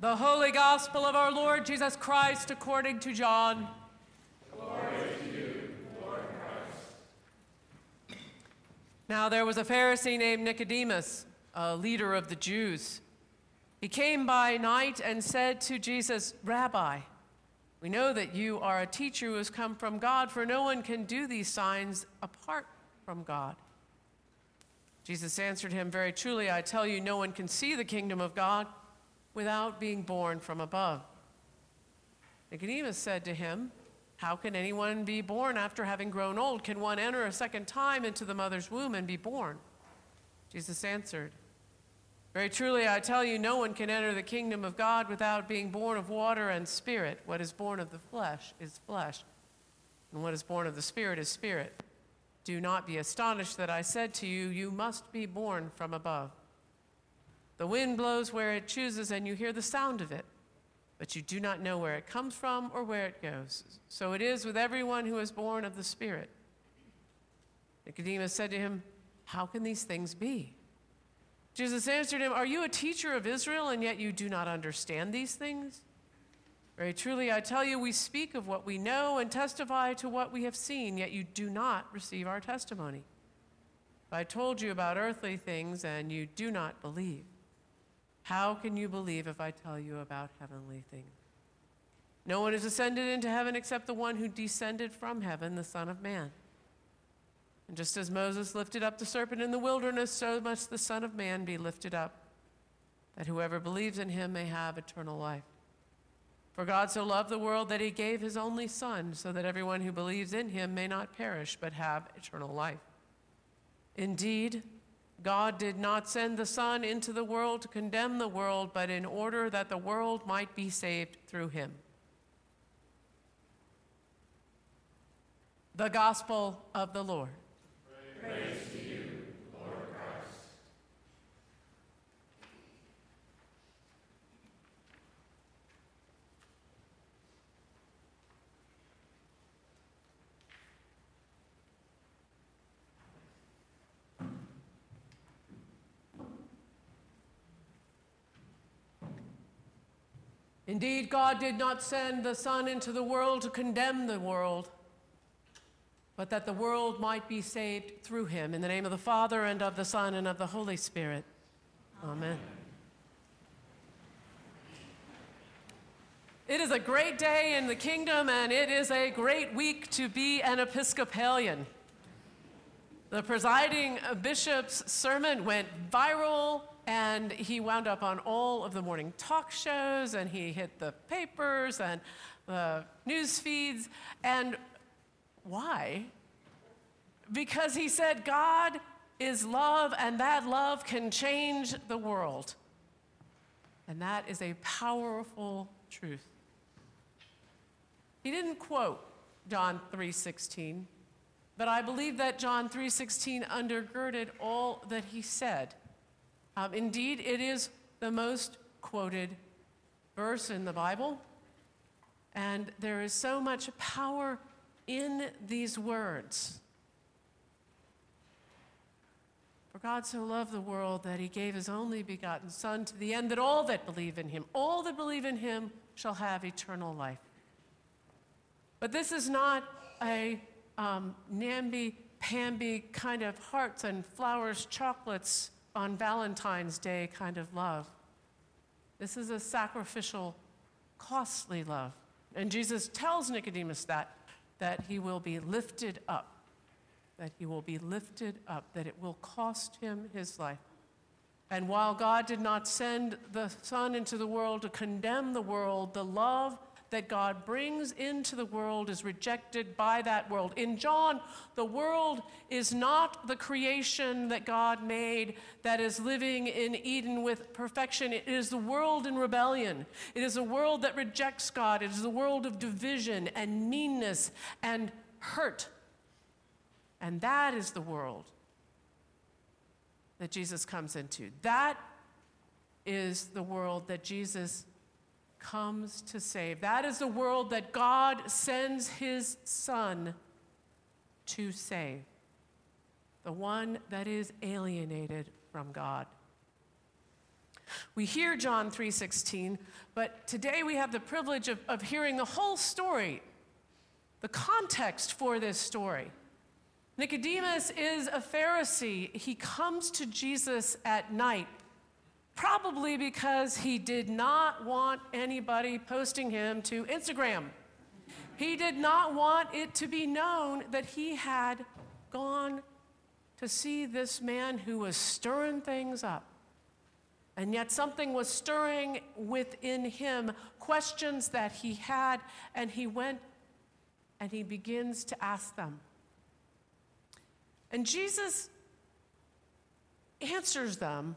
The Holy Gospel of our Lord Jesus Christ according to John. Glory to you, Lord Christ. Now there was a Pharisee named Nicodemus, a leader of the Jews. He came by night and said to Jesus, "Rabbi, we know that you are a teacher who has come from God, for no one can do these signs apart from God." Jesus answered him, "Very truly, I tell you, no one can see the kingdom of God without being born from above." Nicodemus said to him, "How can anyone be born after having grown old? Can one enter a second time into the mother's womb and be born?" Jesus answered, "Very truly, I tell you, no one can enter the kingdom of God without being born of water and spirit. What is born of the flesh is flesh, and what is born of the spirit is spirit. Do not be astonished that I said to you, you must be born from above. The wind blows where it chooses, and you hear the sound of it, but you do not know where it comes from or where it goes. So it is with everyone who is born of the Spirit." Nicodemus said to him, "How can these things be?" Jesus answered him, "Are you a teacher of Israel, and yet you do not understand these things? Very truly, I tell you, we speak of what we know and testify to what we have seen, yet you do not receive our testimony. If I told you about earthly things and you do not believe, how can you believe if I tell you about heavenly things? No one has ascended into heaven except the one who descended from heaven, the Son of Man. And just as Moses lifted up the serpent in the wilderness, so must the Son of Man be lifted up, that whoever believes in him may have eternal life. For God so loved the world that he gave his only Son, so that everyone who believes in him may not perish but have eternal life. Indeed, God did not send the Son into the world to condemn the world, but in order that the world might be saved through him." The Gospel of the Lord. Praise to you, Lord Christ. Indeed, God did not send the Son into the world to condemn the world, but that the world might be saved through him. In the name of the Father, and of the Son, and of the Holy Spirit. Amen. It is a great day in the kingdom, and it is a great week to be an Episcopalian. The presiding bishop's sermon went viral, and he wound up on all of the morning talk shows, and he hit the papers and the news feeds. And why? Because he said God is love, and that love can change the world. And that is a powerful truth. He didn't quote John 3:16, but I believe that John 3:16 undergirded all that he said. Indeed, it is the most quoted verse in the Bible, and there is so much power in these words. For God so loved the world that he gave his only begotten Son, to the end that all that believe in him shall have eternal life. But this is not a namby-pamby kind of hearts and flowers, chocolates on Valentine's Day kind of love. This is a sacrificial, costly love. And Jesus tells Nicodemus that he will be lifted up, that it will cost him his life. And while God did not send the Son into the world to condemn the world, the love that God brings into the world is rejected by that world. In John, the world is not the creation that God made that is living in Eden with perfection. It is the world in rebellion. It is a world that rejects God. It is a world of division and meanness and hurt. And that is the world that Jesus comes into. That is the world that Jesus comes to save. That is the world that God sends his Son to save. The one that is alienated from God. We hear John 3:16, but today we have the privilege of hearing the whole story, the context for this story. Nicodemus is a Pharisee. He comes to Jesus at night, probably because he did not want anybody posting him to Instagram. He did not want it to be known that he had gone to see this man who was stirring things up. And yet something was stirring within him, questions that he had, and he went and he begins to ask them. And Jesus answers them,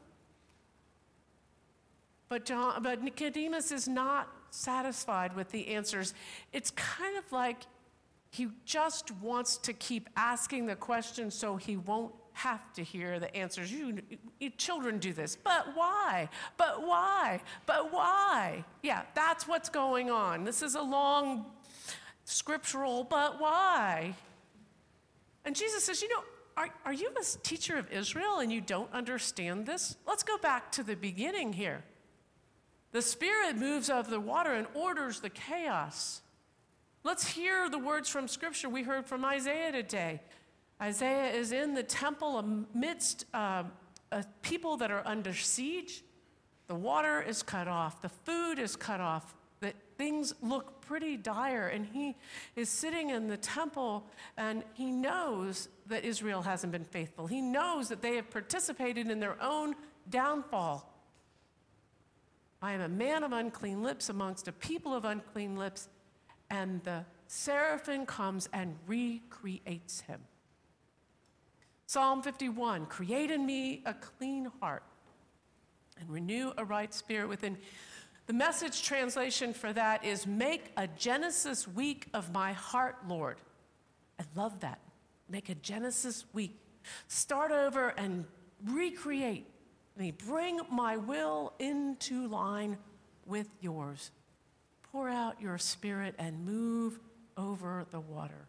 but Nicodemus is not satisfied with the answers. It's kind of like he just wants to keep asking the question so he won't have to hear the answers. You children do this. But why? But why? But why? Yeah, that's what's going on. This is a long scriptural, but why? And Jesus says, are you a teacher of Israel and you don't understand this? Let's go back to the beginning here. The Spirit moves over the water and orders the chaos. Let's hear the words from Scripture we heard from Isaiah today. Isaiah is in the temple amidst people that are under siege. The water is cut off. The food is cut off. Things look pretty dire. And he is sitting in the temple, and he knows that Israel hasn't been faithful. He knows that they have participated in their own downfall. I am a man of unclean lips amongst a people of unclean lips. And the seraphim comes and recreates him. Psalm 51, create in me a clean heart and renew a right spirit within. The Message translation for that is, make a Genesis week of my heart, Lord. I love that. Make a Genesis week. Start over and recreate me. Bring my will into line with yours. Pour out your Spirit and move over the water.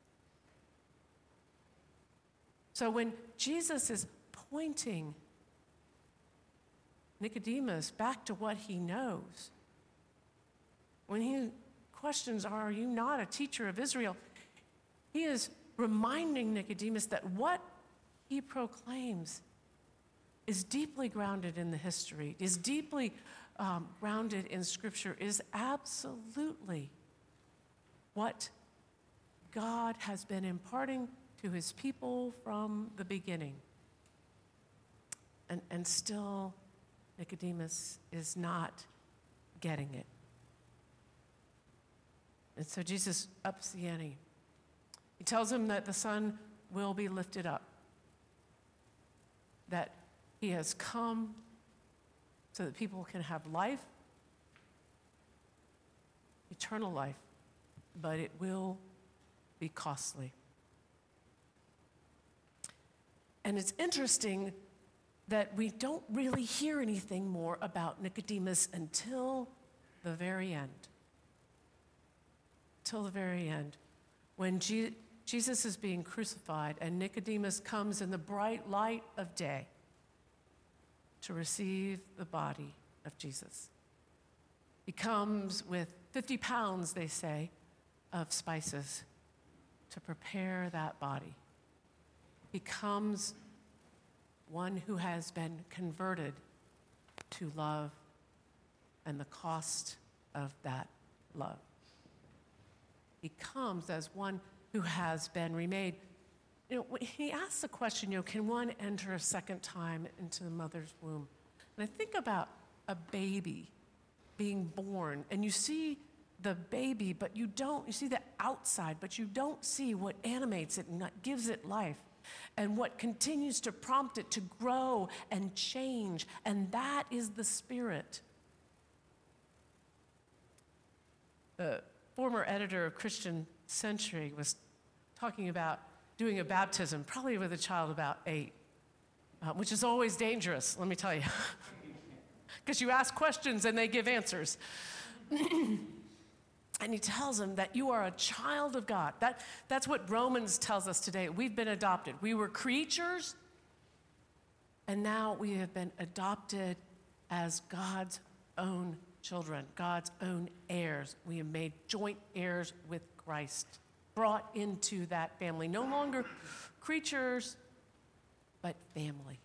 So when Jesus is pointing Nicodemus back to what he knows, when he questions, are you not a teacher of Israel? He is reminding Nicodemus that what he proclaims is deeply grounded in the history, is deeply grounded in Scripture, is absolutely what God has been imparting to his people from the beginning. And still, Nicodemus is not getting it. And so Jesus ups the ante. He tells him that the Son will be lifted up, that he has come so that people can have life, eternal life, but it will be costly. And it's interesting that we don't really hear anything more about Nicodemus until the very end. Till the very end, when Jesus is being crucified and Nicodemus comes in the bright light of day to receive the body of Jesus. He comes with 50 pounds, they say, of spices to prepare that body. He comes one who has been converted to love and the cost of that love. He comes as one who has been remade. When he asks the question, can one enter a second time into the mother's womb? And I think about a baby being born, and you see the baby, but you see the outside, but you don't see what animates it and gives it life, and what continues to prompt it to grow and change, and that is the Spirit. The former editor of Christian Century was talking about doing a baptism, probably with a child about 8, which is always dangerous, let me tell you, because you ask questions and they give answers. And he tells them that you are a child of God. That's what Romans tells us today. We've been adopted. We were creatures, and now we have been adopted as God's own children, God's own heirs. We are made joint heirs with Christ, brought into that family. No longer creatures, but family.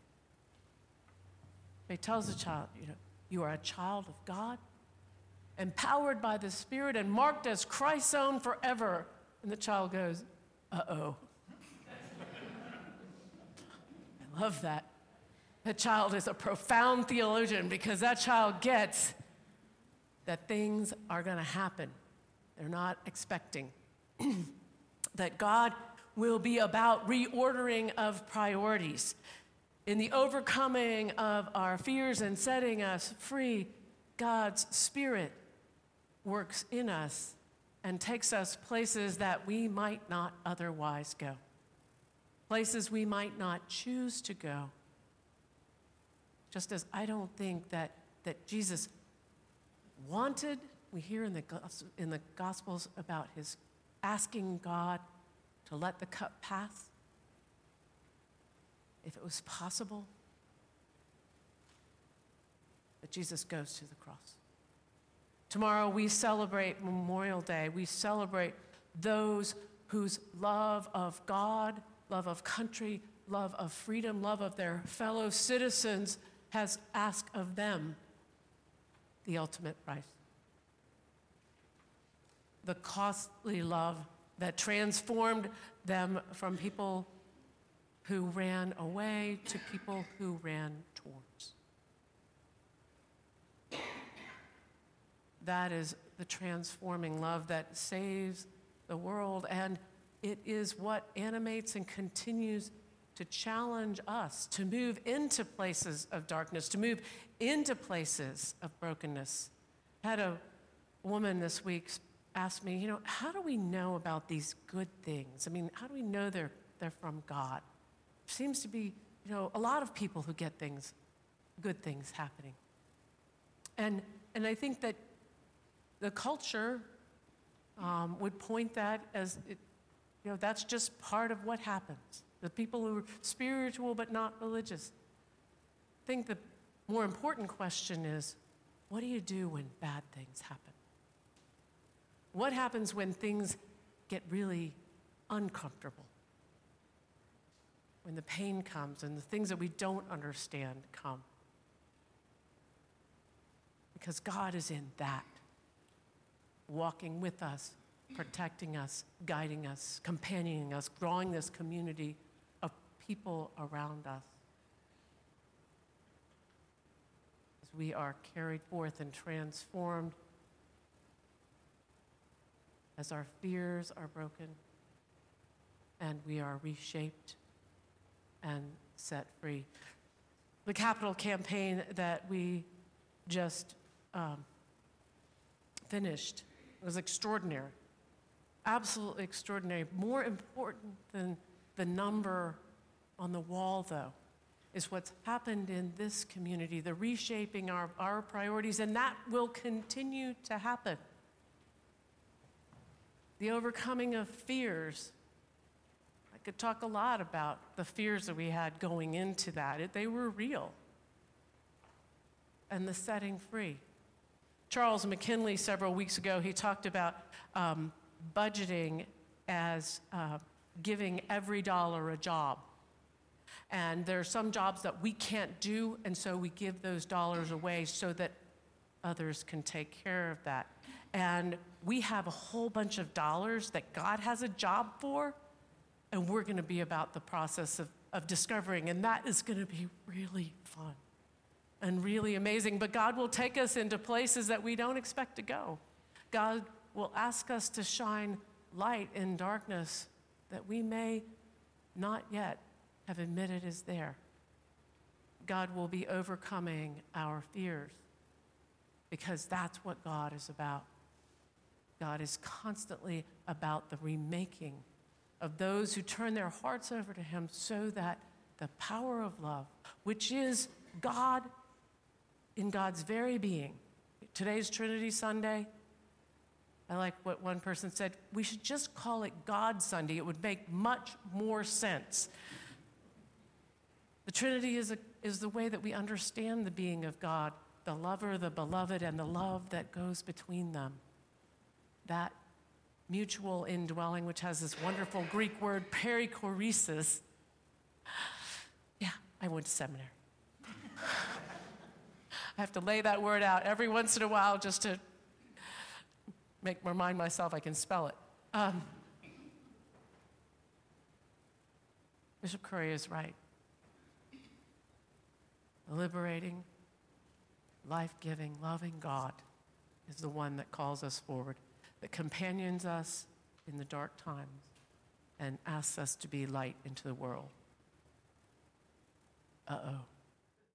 He tells the child, you are a child of God, empowered by the Spirit and marked as Christ's own forever. And the child goes, uh-oh. I love that. That child is a profound theologian because that child gets that things are going to happen. They're not expecting. That God will be about reordering of priorities. In the overcoming of our fears and setting us free, God's Spirit works in us and takes us places that we might not otherwise go, places we might not choose to go. Just as I don't think that Jesus wanted, we hear in the Gospels about his asking God to let the cup pass, if it was possible. But Jesus goes to the cross. Tomorrow we celebrate Memorial Day. We celebrate those whose love of God, love of country, love of freedom, love of their fellow citizens has asked of them the ultimate price. The costly love that transformed them from people who ran away to people who ran towards. That is the transforming love that saves the world, and it is what animates and continues to challenge us to move into places of darkness, to move into places of brokenness. I had a woman this week ask me, how do we know about these good things? I mean, how do we know they're from God? There seems to be, a lot of people who get good things happening. And I think that the culture would point that as, that's just part of what happens. The people who are spiritual but not religious. I think the more important question is, what do you do when bad things happen? What happens when things get really uncomfortable? When the pain comes and the things that we don't understand come? Because God is in that, walking with us, protecting us, guiding us, companioning us, drawing this community of people around us. As we are carried forth and transformed, as our fears are broken, and we are reshaped and set free. The capital campaign that we just finished was extraordinary, absolutely extraordinary. More important than the number on the wall, though, is what's happened in this community, the reshaping our priorities, and that will continue to happen. The overcoming of fears. I could talk a lot about the fears that we had going into that. They were real. And the setting free. Charles McKinley, several weeks ago, he talked about budgeting as giving every dollar a job. And there are some jobs that we can't do, and so we give those dollars away so that others can take care of that. And we have a whole bunch of dollars that God has a job for, and we're going to be about the process of discovering, and that is going to be really fun and really amazing. But God will take us into places that we don't expect to go. God will ask us to shine light in darkness that we may not yet have admitted is there. God will be overcoming our fears because that's what God is about. God is constantly about the remaking of those who turn their hearts over to him so that the power of love, which is God in God's very being. Today's Trinity Sunday. I like what one person said, we should just call it God Sunday. It would make much more sense. The Trinity is the way that we understand the being of God the lover, the beloved, and the love that goes between them. That mutual indwelling, which has this wonderful Greek word, perichoresis. Yeah, I went to seminary. I have to lay that word out every once in a while just to remind myself I can spell it. Bishop Curry is right. Liberating, life-giving, loving God is the one that calls us forward, that companions us in the dark times and asks us to be light into the world. Uh-oh.